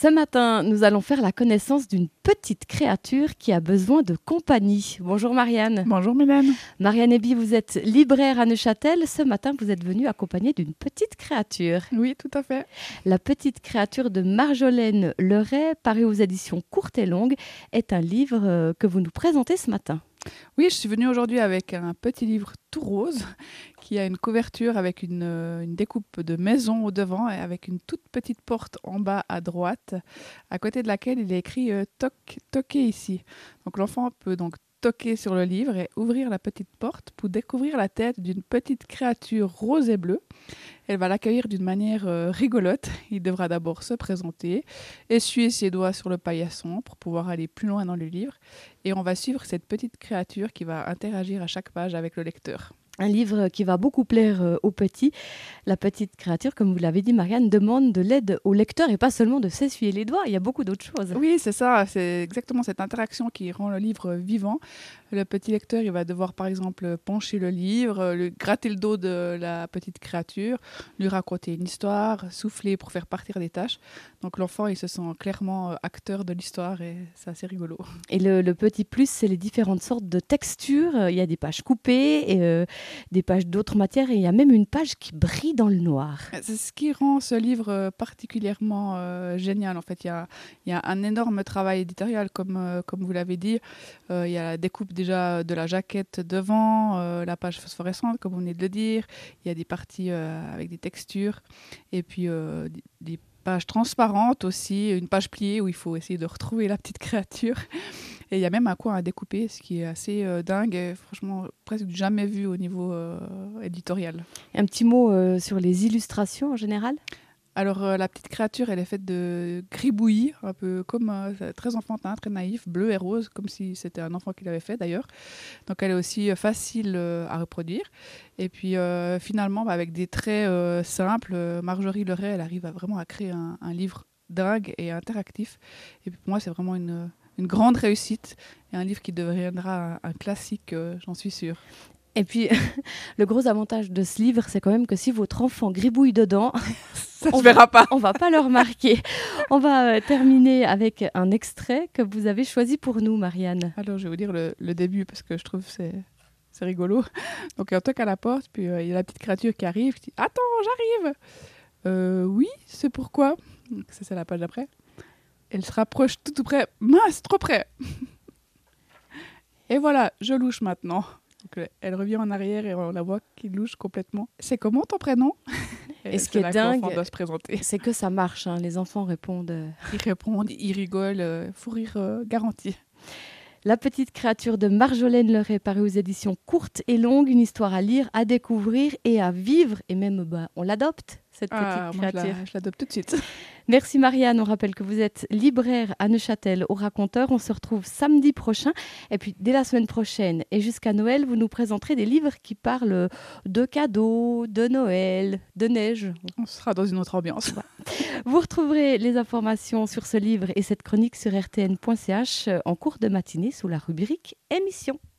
Ce matin, nous allons faire la connaissance d'une petite créature qui a besoin de compagnie. Bonjour Marianne. Bonjour Mylène. Marianne Eby, vous êtes libraire à Neuchâtel. Ce matin, vous êtes venue accompagnée d'une petite créature. Oui, tout à fait. La petite créature de Marjolaine Leray, paru aux éditions Courtes et Longues, est un livre que vous nous présentez ce matin. Oui, je suis venue aujourd'hui avec un petit livre tout rose qui a une couverture avec une découpe de maison au devant et avec une toute petite porte en bas à droite, à côté de laquelle il est écrit toquez ici. Donc l'enfant peut donc toquer sur le livre et ouvrir la petite porte pour découvrir la tête d'une petite créature rose et bleue. Elle va l'accueillir d'une manière rigolote. Il devra d'abord se présenter, essuyer ses doigts sur le paillasson pour pouvoir aller plus loin dans le livre. Et on va suivre cette petite créature qui va interagir à chaque page avec le lecteur. Un livre qui va beaucoup plaire aux petits. La petite créature, comme vous l'avez dit, Marianne, demande de l'aide au lecteur et pas seulement de s'essuyer les doigts. Il y a beaucoup d'autres choses. Oui, c'est ça. C'est exactement cette interaction qui rend le livre vivant. Le petit lecteur, il va devoir, par exemple, pencher le livre, gratter le dos de la petite créature, lui raconter une histoire, souffler pour faire partir des tâches. Donc l'enfant, il se sent clairement acteur de l'histoire et c'est assez rigolo. Et le petit plus, c'est les différentes sortes de textures. Il y a des pages coupées et des pages d'autres matières et il y a même une page qui brille dans le noir. C'est ce qui rend ce livre particulièrement génial. En fait, il y a un énorme travail éditorial, comme vous l'avez dit. Il y a la découpe déjà de la jaquette devant, la page phosphorescente, comme vous venez de le dire. Il y a des parties avec des textures et puis des pages transparentes aussi, une page pliée où il faut essayer de retrouver la petite créature. Et il y a même un coin à découper, ce qui est assez dingue et franchement presque jamais vu au niveau éditorial. Un petit mot sur les illustrations en général ? Alors la petite créature, elle est faite de gribouillis, un peu comme très enfantin, très naïf, bleu et rose, comme si c'était un enfant qui l'avait fait d'ailleurs. Donc elle est aussi facile à reproduire. Et puis finalement, avec des traits simples, Marjorie Leray, elle arrive vraiment à créer un livre dingue et interactif. Et puis pour moi, c'est vraiment une grande réussite et un livre qui deviendra un classique, j'en suis sûre. Et puis, le gros avantage de ce livre, c'est quand même que si votre enfant gribouille dedans, ça ne se verra pas. On ne va pas le remarquer. On va terminer avec un extrait que vous avez choisi pour nous, Marianne. Alors, je vais vous dire le début parce que je trouve que c'est rigolo. Donc, on toque à la porte, puis il y a la petite créature qui arrive, qui dit « Attends, j'arrive !» Oui, c'est pourquoi. Donc, ça, c'est la page d'après. Elle se rapproche tout près. Mince, trop près. Et voilà, je louche maintenant. Donc, elle revient en arrière et on la voit qui louche complètement. C'est comment ton prénom ? Et ce qui est dingue, doit se présenter. C'est que ça marche. Hein. Les enfants répondent. Ils répondent, ils rigolent. Fou rire garanti. La petite créature de Marjolaine Leray, parue aux éditions Courtes et Longues, une histoire à lire, à découvrir et à vivre. Et même, on l'adopte, cette petite créature. Je l'adopte tout de suite. Merci Marianne, on rappelle que vous êtes libraire à Neuchâtel au Raconteur. On se retrouve samedi prochain. Et puis, dès la semaine prochaine et jusqu'à Noël, vous nous présenterez des livres qui parlent de cadeaux, de Noël, de neige. On sera dans une autre ambiance. Vous retrouverez les informations sur ce livre et cette chronique sur rtn.ch en cours de matinée sous la rubrique émission.